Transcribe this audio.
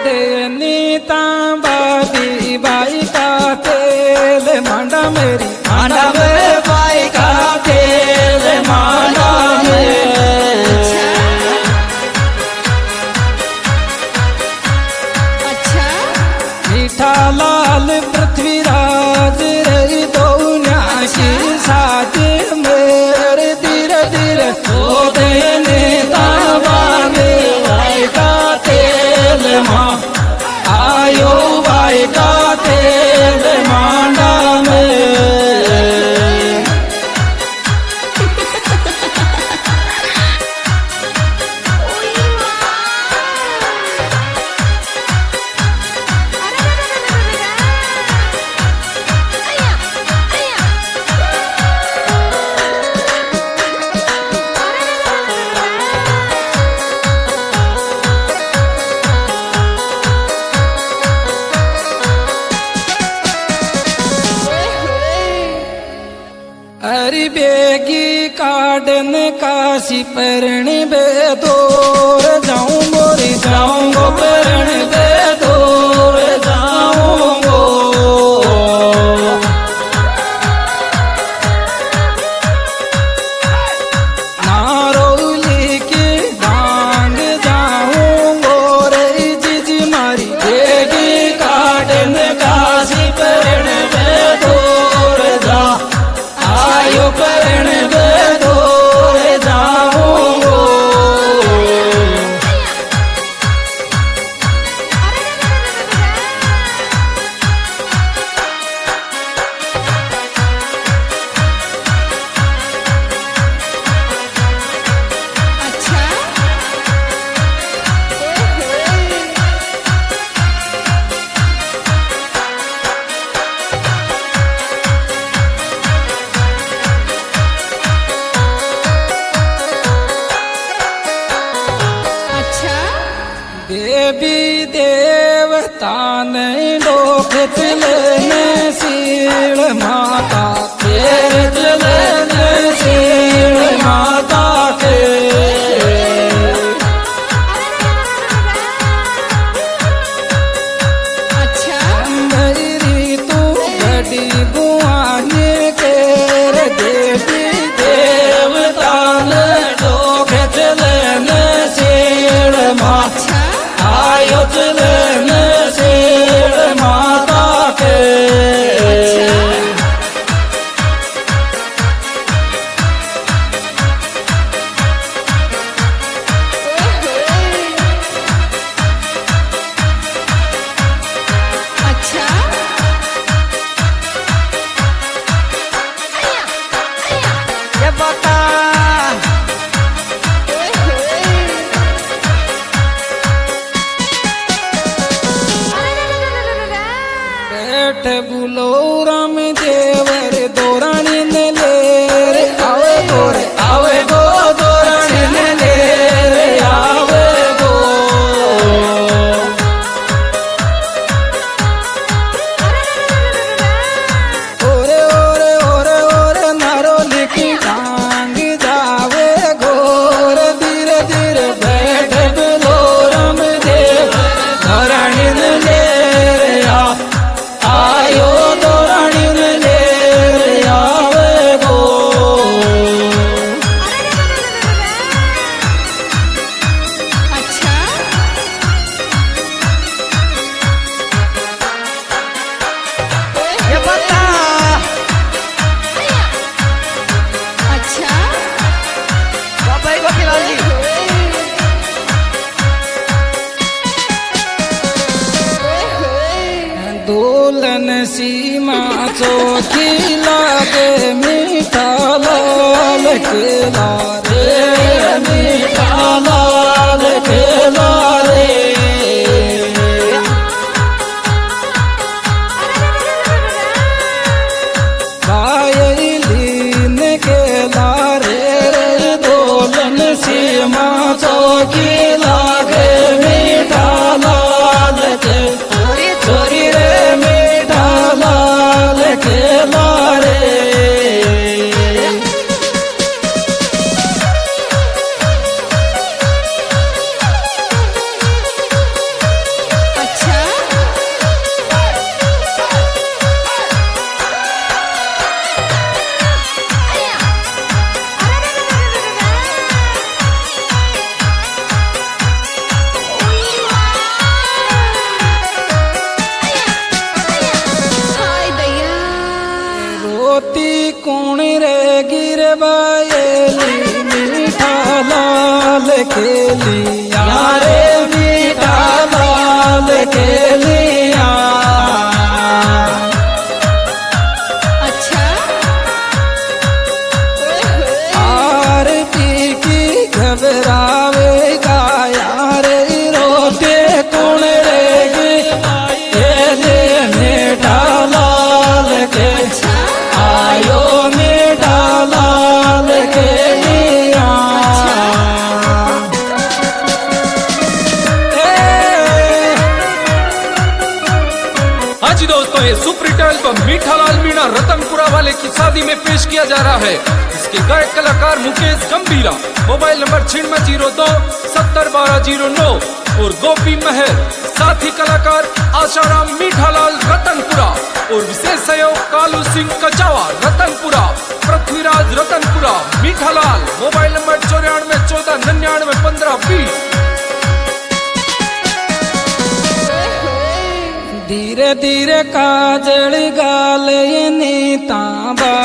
देनी तांबादी बाई का तेल मांडा मेरी मांडा में बाई का तेल मांडा में। अच्छा मीठा लाल पृथ्वीराज रही दो न्यासी साथ मेरे धीरे धीरे ओ देने तांबा में बाई का तेल मां आयो बाई का तेल मांडा में। हरी बेगी काडन काशी परण बेदोर जाऊं मोरी जाऊंगो परण बेदोर जाऊंगो। नारौली की डांग जाऊंगो रे जीजी मारी बेगी काटन काशी परण बेदोर जा आयो परण बेदोर जाऊंगो। अच्छा अच्छा देवी देवता ने लोक चलने सील माता तेरे चलने सील माता के अच्छा मेरी तू बड़ी बुआने के रे देवी देवता ने लोक चलने सील मां अच्छा आयो चलने सील माता के। अच्छा ये बता बैठ बुलो राम देवर दौरानी ने ले रे आवे गोरे आवे गो दोरण ले रे आवे गो। ओरे ओरे ओरे ओरे नारो लिखी डांग जावे घोर धीरे धीरे बैठ बिलो राम देव दोरण ले रे आयो दोरण ले रे आवे गो। अच्छा ये बता अच्छा बाबा गोपीलाल जी दोलन सीमा चौकी लागे मीठा लाल केला रे मीठा लाल खेला रे गायलीन केला रे दोलन सीमा चौकी लागे मीठा लाल के चोरी रे मीठा लाल खेला रे। जी दोस्तों, ये super hit album Mithalal Meena Ratanpura वाले की शादी में पेश किया जा रहा है। इसके गायक कलाकार मुकेश गंभीरा, मोबाइल नंबर 9602701209 और गोपी महर, साथी कलाकार आशाराम मीठालाल रतनपुरा और विशेष सहयोग कालू सिंह कचावा रतनपुरा, पृथ्वीराज रतनपुरा, मीठालाल, मोबाइल नंबर 9414991520। धीरे धीरे काजल गाल नीता